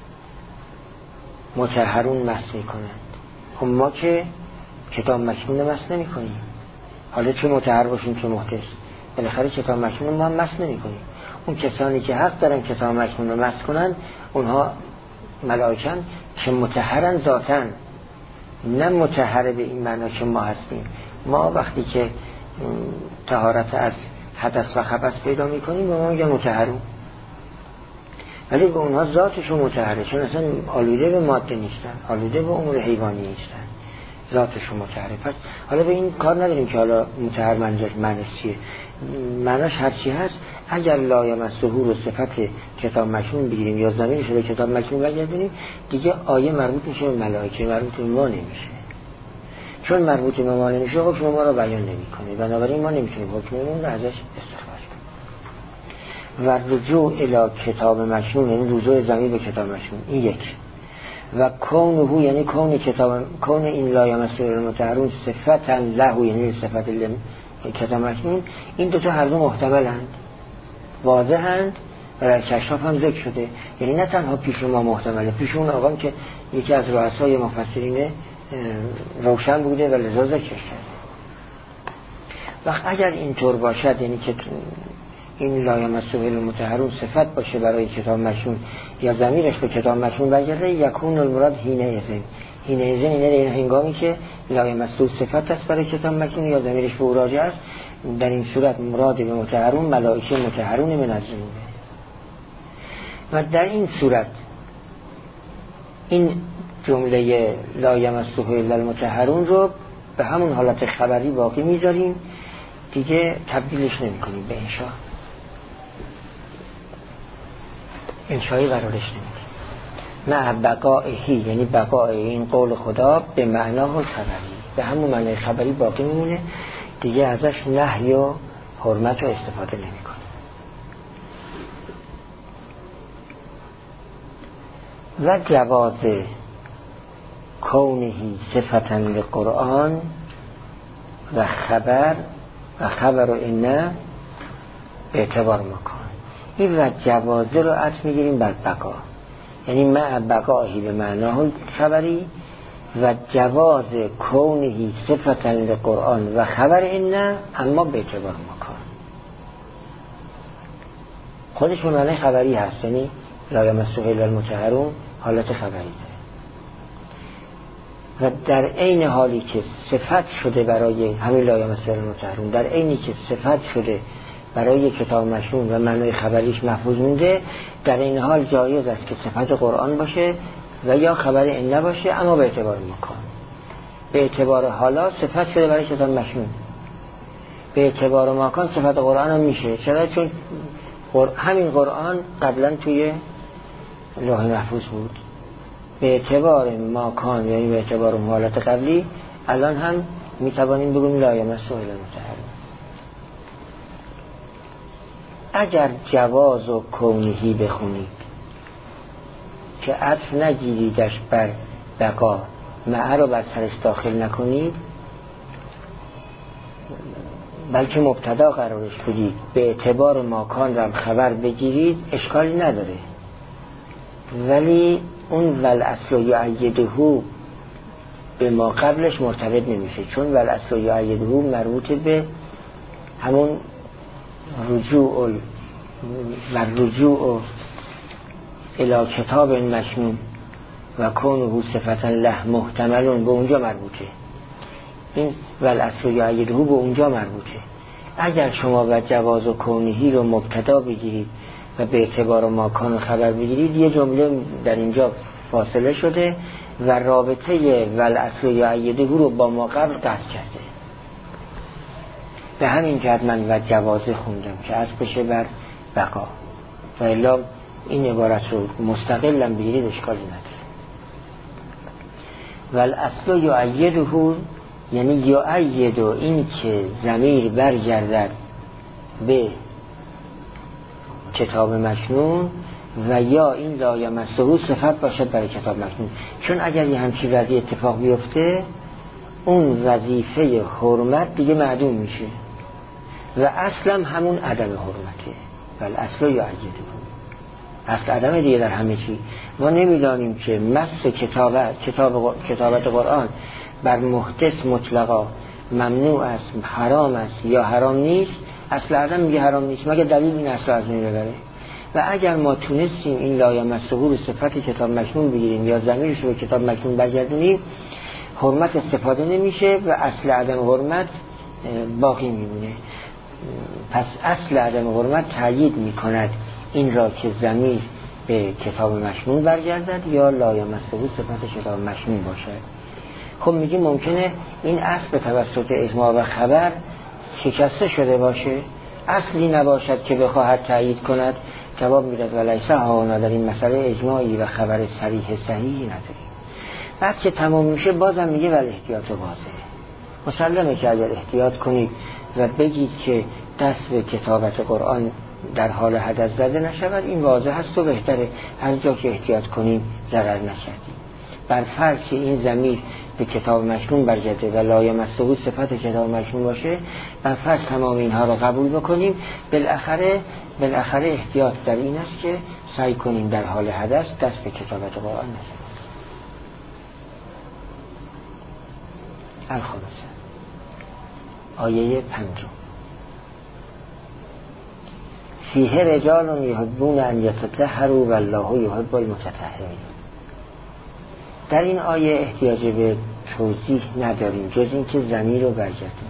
مطهرون مس میکنند. خب ما که کتاب مکنون مس نمی کنیم، حالا چه مطهر باشیم چه محدث، بالاخره کتاب مکنون ما هم مس نمی کنیم. اون کسانی که حق دارن کتاب مکنون رو مس کنن اونها ملائکن که مطهرن ذاتن، نه مطهر به این معنا که ما هستیم. ما وقتی که طهارت از حدث و خبث پیدا میکنیم به ما میگن مطهرون، ولی به اونها ذاتشون مطهره، چون اصلا آلوده به ماده نیستن، آلوده به امور حیوانی نیستن، ذاتشون مطهره. پس حالا به این کار نداریم که حالا مطهر منظور معنیش چیه، معناش هرچی هست. اگر لا یمسه رو صفت کتاب مکنون بگیریم یا ضمیرش رو کتاب مکنون برگردونیم، دیگه آیه مربوط میشه به ملائکه، مربوط به ما نمیشه. چون مربوط به ما نمیشه حکم ما رو بیان نمیکنه، بنابراین ما نمیتونیم حکممون رو ازش استخراج کنیم. و رجوع الی کتاب مکنون یعنی رجوع ضمیر به کتاب مکنون، این یک. و کونه یعنی کون کتاب، کون این لا یمسه المطهرون صفتا له یعنی صفت کتاب مکنون، این دو تا هر دو محتملند، واضحند و در کشاف هم ذکر شده. یعنی نه تنها پیش ما محتمله، پیش اون آقام که یکی از رؤسای مفسرین روشن بوده و لذا ذکر کرده. وقت اگر اینطور باشد، یعنی که این لا یمسه المطهرون صفت باشه برای کتاب مکنون یا ضمیرش به کتاب مکنون برگرده، یکون المراد حین اذن، حین اذن اینه هنگامی که لا یمسه صفت است برای کتاب مکنون یا ضمیرش به او راجع است، در این صورت مراد به مطهرون ملائکه مطهرون من از ذنوبه. و در این صورت این جمله لا یمسه الا المطهرون رو به همون حالت خبری باقی میذاریم، دیگه تبدیلش نمی کنیم به انشا، انشایی قرارش نمیدیم. مع بقائهی یعنی بقای این قول خدا به معناه خبری، به همون معنی خبری باقی میمونه، دیگه ازش نهی و حرمت رو استفاده نمی کنیم. و جواز کونهی صفتن لقرآن و خبر و خبر و اینه به اعتبار مکان. این و جوازه رو عطف میگیریم بر بقا، یعنی مع بقاهی به معناه خبری و جواز کونهی صفتن لقرآن و خبر اینه اما به اعتبار مکان. خودش به معنی خبری هست، یعنی لا یمسه الا المطهرون حالت خبری داره و در عین حالی که صفت شده برای همین لا یمسه الا المطهرون، در عینی که صفت شده برای کتاب مکنون و معنای خبریش محفوظ مونده، در این حال جایز است که صفت قرآن باشه و یا خبر این نباشه اما به اعتبار مکان. به اعتبار حالا صفت شده برای کتاب مکنون، به اعتبار مکان صفت قرآن هم میشه. چرا؟ چون همین قرآن قبلا توی لوح محفوظ بود. به اعتبار مکان یعنی به اعتبار حالت قبلی الان هم میتوانیم بگویم لا یمسه الا المطهرون. اگر جواز و کونهی بخونید که عطف نگیریدش بر بقا، معه رو بر سرش داخل نکنید بلکه مبتدا قرارش بدید، به اعتبار مکان رو خبر بگیرید، اشکالی نداره. ولی اون والاصل یعیده به ما قبلش مرتبط نمیشه، چون والاصل یعیده مربوط به همون رجوع و رجوع الی کتاب مکنون و کونه صفتا له محتملون به اونجا مربوطه. این والاصل یعیده به اونجا مربوطه. اگر شما و جواز و کونهی رو مبتدا بگیرید و به اعتبار مکان خبر بگیرید، یه جمله در اینجا فاصله شده و رابطه والاصل یعیده رو با ما قبل قطع کرده. به همین جهت من و جوازه خوندم که از بشه بر بقا، و الا این عبارت رو مستقلم بگیرید اشکالی نداره. والاصل یعیده یعنی یعید این که ضمیر برگردد به کتاب مکنون و یا این لا یمسه صفت باشد برای کتاب مکنون. چون اگر یه همچین وضعی اتفاق بیفته اون وظیفه حرمت دیگه معدوم میشه و اصلا همون عدم حرمته. ولی اصلا یا عجیده اصل عدم دیگه در همه چی. ما نمیدانیم که مس کتابت کتاب کتابت قرآن بر محدث مطلقا ممنوع است، حرام است یا حرام نیست. اصل عدم میگه حرام نیست مگه دلیل این اصل از این ببره. و اگر ما تونستیم این لا یمسه رو صفت کتاب مکنون بگیریم یا ضمیرش رو کتاب مکنون برگردونیم، حرمت استفاده نمیشه و اصل عدم حرمت باقی میمونه. پس اصل عدم حرمت تأیید می کند این را که ضمیر به کتاب مشمول برگردد یا لا یمسه صفت کتاب مشمول باشد. خب میگی ممکنه این اصل به توسط اجماع و خبر شکسته شده باشه، اصلی نباشد که بخواهد تأیید کند. جواب میداد ولیسه ها، در این مسئله اجماعی و خبر صریح صحیحی نداریم. بعد که تمام میشه بازم میگه ولی احتیاط واضحه. مسلمه که اگر احتیاط کنید و بگید که دست به کتابت قرآن در حال حدث زده نشود، این واضح هست و بهتره هر جا که احتیاط کنیم ضرر نکردیم. بر فرض که این ضمیر به کتاب مشمول برگرده و لا یمسه صفت کتاب مشمول باشه، بر فرض تمام اینها رو قبول بکنیم، بالاخره بالاخره احتیاط در این است که سعی کنیم در حال حدث دست به کتابت قرآن نزنیم. الخلاصه آیه پنجم فیه رجال یحبون ان یتطهروا والله یحب المتطهرین. در این آیه احتیاج به توضیح نداریم جز این که ضمیر رو برگردیم.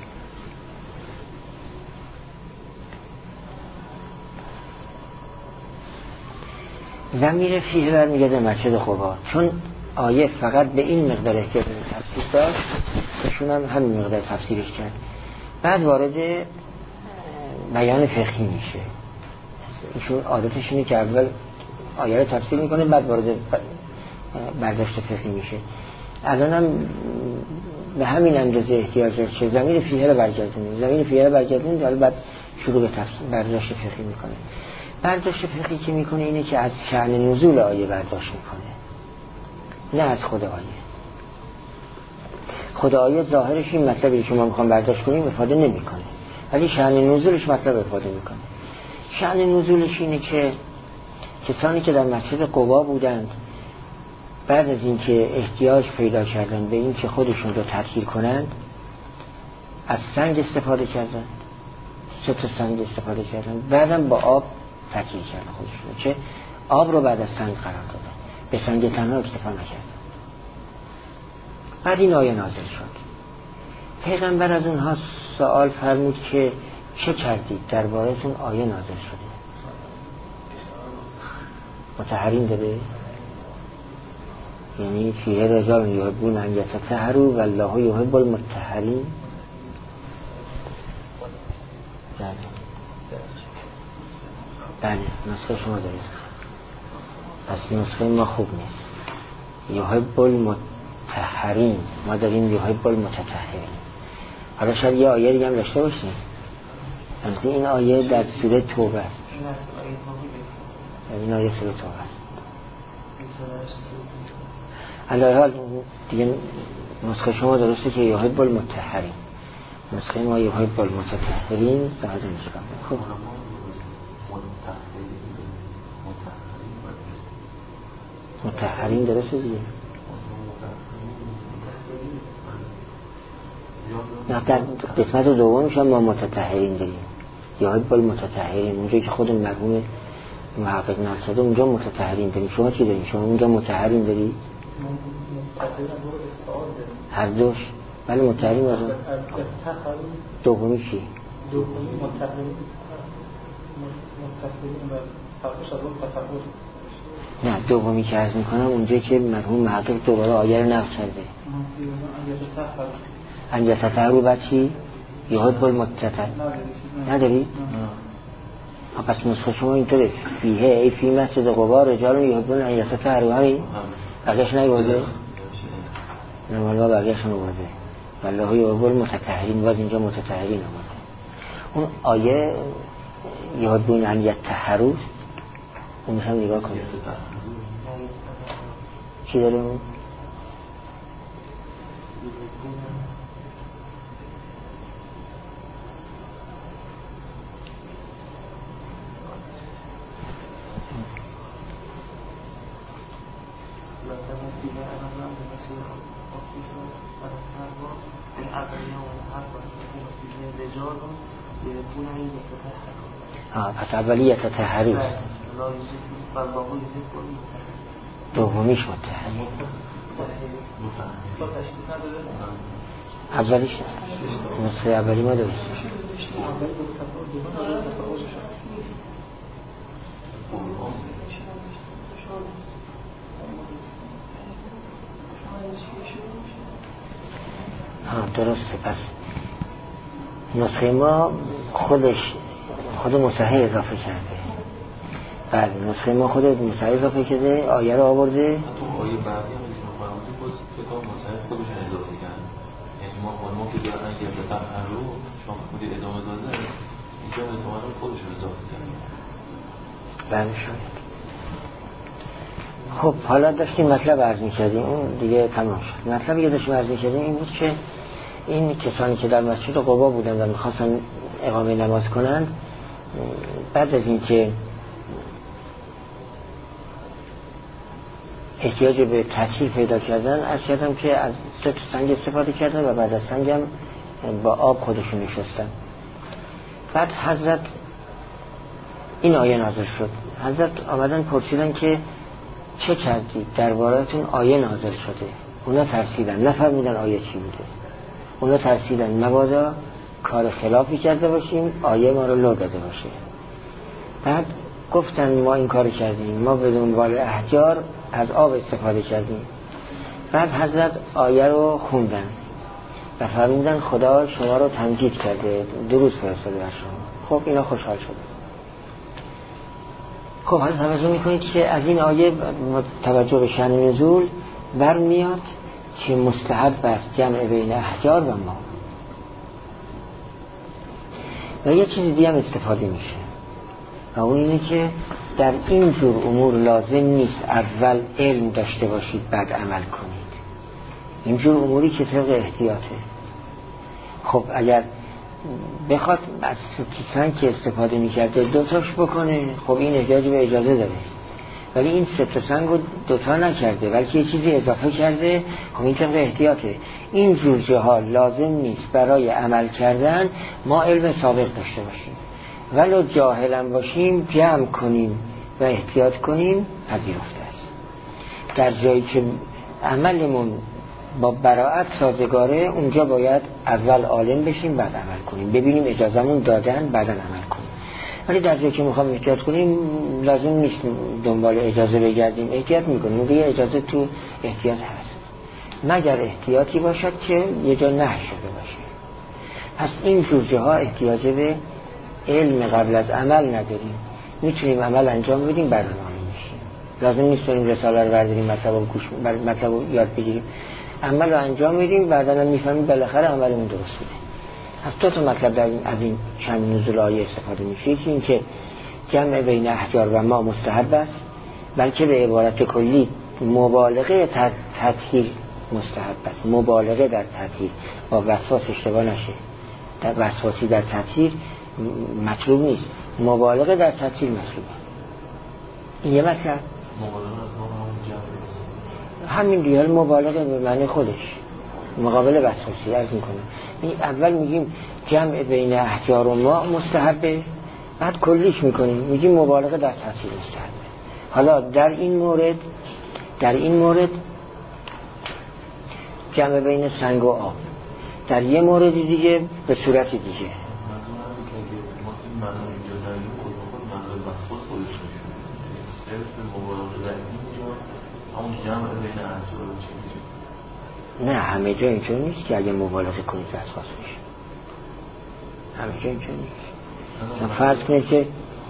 ضمیر فیه برمیگرده مسجد قبا، چون آیه فقط به این مقدار احتیاج به تفسیر داشت، ایشون هم همین مقدار تفسیرش کرد. بعد وارد بیان فقهی میشه. ایشون عادتش اینه که اول آیه رو تفسیر میکنه بعد وارد برداشت فقهی میشه. الان هم به همین اندازه احتیاج داره که ضمیر فیه رو برگردونیم. ضمیر فیه رو برگردونیم حالا بعد شروع به تفسیر برداشت فقهی میکنه. برداشت فقهی که میکنه اینه که از شأن نزول آیه برداشت میکنه، نه از خود آیه. خود آیه ظاهرش این مطلبی که ما میخوام برداشت کنیم افاده نمیکنه، ولی شأن نزولش مطلب افاده میکنه. شأن نزولش اینه که کسانی که در مسجد قبا بودند بعد از اینکه احتیاج پیدا کردند به این که خودشون رو تطهیر کنند، از سنگ استفاده کردند، سه تا سنگ استفاده کردند، بعدم با آب تطهیر کردند خودشون، چه آب رو بعد از سنگ قرار دادن، به سنگ تنها اکتفا نکردند. بعد این آیه نازل شد. پیغمبر از اونها سوال فرمود که چه کردید؟ درباره‌تون آیه نازل شده. مطهرین داره، یعنی فیه رجال یحبون ان یتطهروا والله یحب المطهرین. بله بله نسخه شما درست، پس نسخه ما خوب نیست. یحب المطهرین، ما داریم یحب المتطهرین. حالا شاید یه آیه دیگه هم داشته باشیم. همچنین این آیه در سوره توبه است. این آیه سوره توبه است. علی حال دیگه نسخه شما درسته که یحب المطهرین، نسخه ما یحب المتطهرین ظاهر میشه. خب مطهرین درسته دیگه. نه در قسمت دومش هم ما متطهرین داریم، یحب المتطهرین، اونجا که خود مرحوم محقق نصر اونجا متطهرین داریم. شما چی داریم؟ شما اونجا متطهرین داری؟ هر دوش. ولی متطهرین واسه دومی چی؟ دومی متطهرین متطهرین و فرقش از اون تفاوت. نه دومی که عرض میکنم اونجا که مرحوم محقق دوباره آیه رو نقل کرده ان یتطهروا بعد چی؟ یحب المتطهرین نداری؟ پس نسخه شما اینطوره فیه ای فی مسجد قبا رجال یحبون ان یتطهروا، همین بقیه‌اش نیورده؟ نه والا بقیه‌اش نیورده. والله یحب المتطهرین، باز اینجا متطهرین آمده. اون آیه یحبون ان یتطهروا اون هم نگاه کنید چی داره اون؟ آه پس اولیه تطهری دومیش متطهری. اولیش نسخه اولی ما درست ها درسته. پس نسخه ما خودش خود مصحح اضافه کرده. بله نسخه ما خود مصحح اضافه کرده، آیه رو آورده. تو آیه بعدی هم ایشون فرمودید باز کتاب مصحح خودشون اضافه کرده. یعنی ما علما که دارن اگه بفهم رو شما خودی ادامه داده اینجا ادامه رو خودشون اضافه کرده. بله شاید. خب حالا داشتیم مطلب عرض می‌کردیم، اون دیگه تمام شد. مطلبی که داشتیم عرض می‌کردیم این بود که این کسانی که در مسجد قبا بودن و می‌خواستن اقامه نماز کنند، بعد از اینکه احتیاج به تطهیر پیدا کردن، عرض کردم که از سه تا سنگ استفاده کردن و بعد از سنگ هم با آب خودشون نشستن. بعد حضرت این آیه نازل شد. حضرت آمدن پرسیدن که چه کردید؟ درباره‌تون آیه نازل شده. اونا ترسیدن، نفهمیدن آیه چی بوده. اونا ترسیدن مبادا کار خلافی کرده باشیم، آیه ما رو لو داده باشه. بعد گفتن ما این کار کردیم، ما به دنبال احجار از آب استفاده کردیم. بعد حضرت آیه رو خوندن و فرمودن خدا شما رو تمجید کرده، درود فرستاده بر شما. خب اینا خوشحال شدن. خب حالا توجه میکنید که از این آیه توجه به شأن نزول برمیاد که مستحب است جمع بین احجار و ما. و یه چیز دیگه هم استفاده میشه و اون اینه که در این جور امور لازم نیست اول علم داشته باشید بعد عمل کنید. این جور اموری که طبق احتیاطه. خب اگر بخواد از سنگ که استفاده میکرده دوتاش بکنه، خب این احتیاج به اجازه داره. ولی این سه سنگ رو دوتا نکرده بلکه یه چیزی اضافه کرده، خب این طبق احتیاطه. این جور جاها لازم نیست برای عمل کردن ما علم سابق داشته باشیم، ولو جاهلم باشیم جمع کنیم و احتیاط کنیم پذیرفته است. در جایی که عملمون با براءت سازگاره اونجا باید اول عالم بشیم بعد عمل کنیم، ببینیم اجازهمون دادن بعدا عمل کنیم. ولی در جایی که میخوام احتیاط کنیم لازم نیست دنبال اجازه بگردیم، احتیاط میکنیم. دیگه اجازه تو احتیاط هست مگر احتیاطی باشد که یه جا نه شده باشه. پس این جور جاها احتیاج به علم قبل از عمل نداریم، میتونیم عمل انجام بدیم بعد عمل میشیم. لازم نیست بریم رساله رو برداریم مطلب رو گوش مطلب رو یاد بگیریم، عمل رو انجام میدیم بعدا هم میفهمیم بالاخره عملمون درست بوده. از دو تا مطلب در این از این چند نزول آیه استفاده میشه. یکی این که جمع بین احجار و ما مستحب است، بلکه به عبارت کلی مبالغه تطهیر مستحب است. مبالغه در تطهیر با وسواس اشتباه نشه، در وسواسی در تطهیر مطلوب نیست، مبالغه در تطهیر مطلوبه. این یه مطلب همین دیگه مبالغه به معنی خودش مقابل وسواسی عرض میکنه. این اول میگیم جمع بین احجار و ما مستحبه، بعد کلیش میکنیم میگیم مبالغه در تطهیر مستحبه. حالا در این مورد در این مورد جمع بین سنگ و آب، در یه مورد دیگه به صورت دیگه. نه همه جا اینجور نیست که اگه مبالغه کنید وسواس میشه. همه جا اینجور نیست. فرض کنید که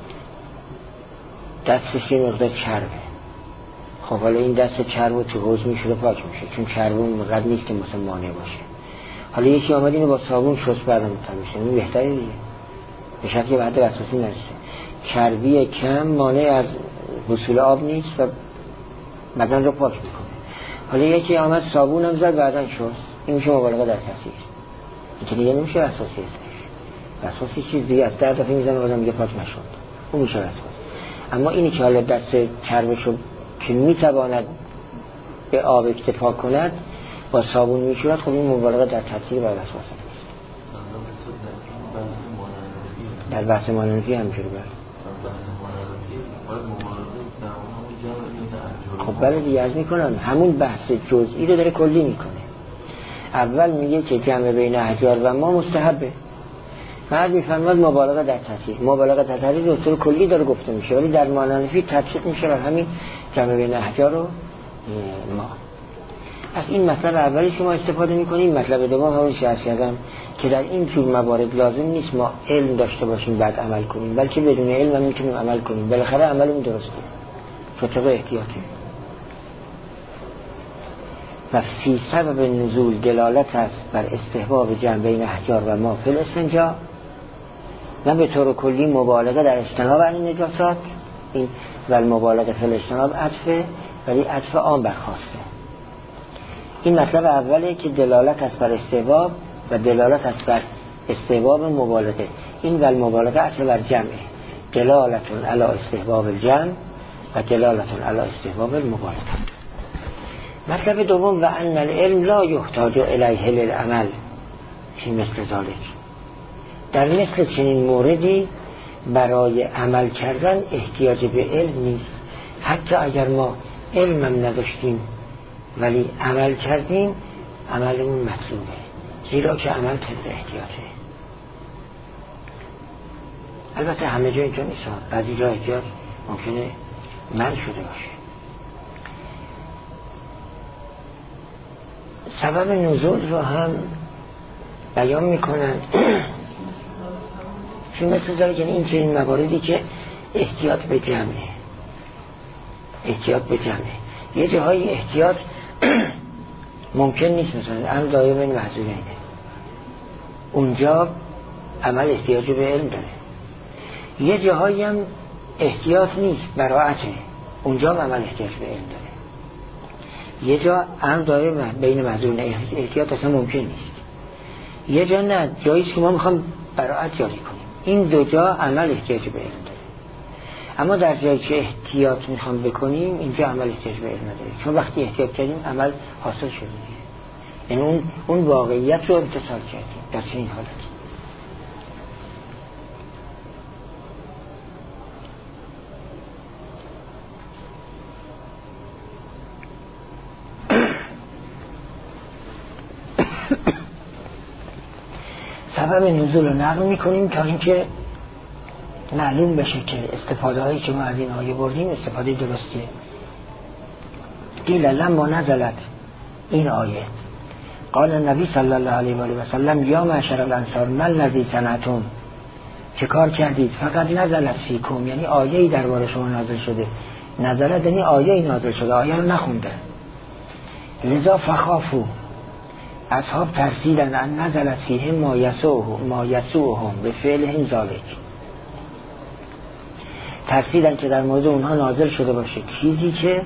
دستش یه مقدار چربه، خب حالا این دست چرب تو حوض میشه پاک میشه، چون چرب اونقدر نیست که مثلا مانع باشه. حالا یکی آمد اینو با صابون شست بعدم تمیشه، این بهتره دیگه، به شکل بعد وسواسی نرسه. چربی کم مانع از حصول آب نیست و بدن رو پاک میکنه. حالا یکی آمد صابون هم زد بعدن شست، این میشه مبالغه در تطهیر. این که دیگه نمیشه وسواسی اسمش. وسواسی چیز دیگه از ده دفعه میزنه بازم دیگه پاک نشد، اون میشه وسواس. اما اینی که حالا دست چربشو که میتواند به آب اکتفا کند با صابون میشورد، خب این مبالغه در تطهیر و وسواس نیست. در بحث مانوی همینجوری بله. خب بله دیگه عرض میکنم همون بحث جزئی رو داره کلی میکنه. اول میگه که جمع بین احجار و ما مستحبه، بعد میفرماد مبالغه در تطهیر. مبالغه در تطهیر به طور کلی داره گفته میشه، ولی در ماننفی تطبیق میشه بر همین جمع بین احجار و ما. از این مطلب اولی که ما استفاده میکنیم. مطلب دوم همون که عرض کردم که در این جور موارد لازم نیست ما علم داشته باشیم بعد عمل کنیم، بلکه بدون علم هم میتونیم عمل کنیم، بالاخره عملمون درسته فطره احتیاطی. و فی سبب نزول دلالت است بر استحباب جمع بین احجار و ما فی الاستنجا، نه به طور کلی مبالغه در اجتناب عن نجاسات. این و المبالغه فی الاجتناب عطفه، ولی عطف عام برخواسته. این مطلب اوله که دلالت است بر استحباب و دلالت است بر استحباب مبالغه. این و المبالغه عطف بر جمعه، دلالتون علی استحباب الجمع و دلالتون علی استحباب المبالغه. مطلب دوم و ان العلم لا یحتاج الیه للعمل فی مثل ذلک. در مثل چنین موردی برای عمل کردن احتیاج به علم نیست، حتی اگر ما علمم نداشتیم ولی عمل کردیم عملمون مطلوبه، زیرا که عمل طبق احتیاطه. البته همه جا اینجا نیست، بعضی جا احتیاط ممکنه من شده باشه. سبب نزول رو هم بیان میکنند چون مثل داره که این چنین مواردی که احتیاط به جمعه، احتیاط به جمعه. یه جاهای احتیاط ممکن نیست، مثلا هم دایره بین محضورینه، اونجا عمل احتیاج به علم داره. یه جاهایی هم احتیاط نیست، براعته، اونجا عمل احتیاج به علم داره. یه جا هم دایره بین محضورینه احتیاط اصلا ممکن نیست، یه جا نه، جاییست که ما میخوام براعت جاری کنیم. این دو جا عمل احتیاج به علم داره. اما در جایی که احتیاط میخوام بکنیم اینجا عمل احتیاج به علم نداره، چون وقتی احتیاط کردیم عمل حاصل شده، یعنی اون اون واقعیت رو امتصال کردیم در چنین حالتی. سبب نزول رو نقل میکنیم تا اینکه معلوم بشه که استفاده هایی که ما از این آیه بردیم استفاده درستیه. قیل لما نزلت این آیه قال النبی صلی الله علیه و آله و سلم یا معشر الانصار من الذی صنعتم، چه کار کردید؟ فقط نزلت فیکم، یعنی آیه‌ای درباره شما نازل شده. نزلت یعنی آیه‌ای نازل شده، آیه رو نخونده. لذا فخافو، اصحاب ترسیدن ان نزلت فیهم ما یسوهم ما یسوهم به فعلهم ذالک، ترسیدن که در مورد اونها نازل شده باشه چیزی که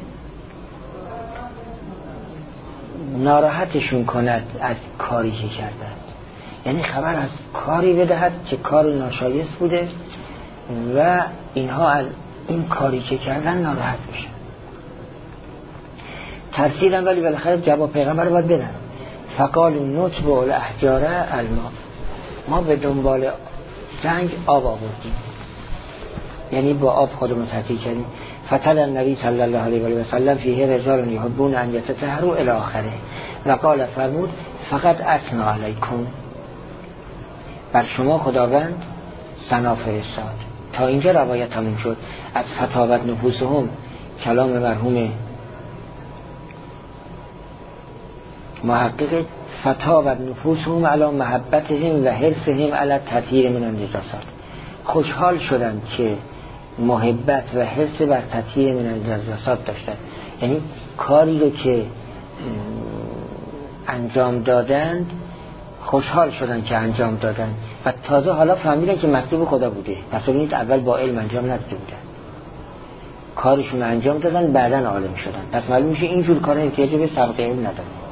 ناراحتشون کند از کاری که کردند، یعنی خبر از کاری بدهد که کار ناشایست بوده و اینها از این کاری که کردن ناراحت بشن. ترسیدن ولی بالاخره جواب پیغمبر رو باید بدن. فقالوا نتبع الاحجار الماء، ما به دنبال سنگ آب آوردیم، یعنی با آب خودمون تطهیر کردیم. فتل النبی صلی الله علیه و سلم فیه رجال یحبون ان یتطهروا الی آخره و قال فرمود فقط اثنا علیکم، بر شما خداوند ثنا فرستاد. تا اینجا روایت تموم شد. از فتاوت نفوسهم کلام مرحوم محقق فتاوت نفوسهم علی محبتهم و حرصهم علی تطهیر من النجاسات، خوشحال شدند که محبت و حرص بر تطهیر من النجاسات داشتند، یعنی کاری رو که انجام دادند خوشحال شدند که انجام دادند و تازه حالا فهمیدن که مطلوب خدا بوده. پس اونید اول با علم انجام نداده بودن، کارشون انجام دادن بعدن عالم شدن. پس معلوم میشه اینجور کار احتیاج به سابقه علم نداره.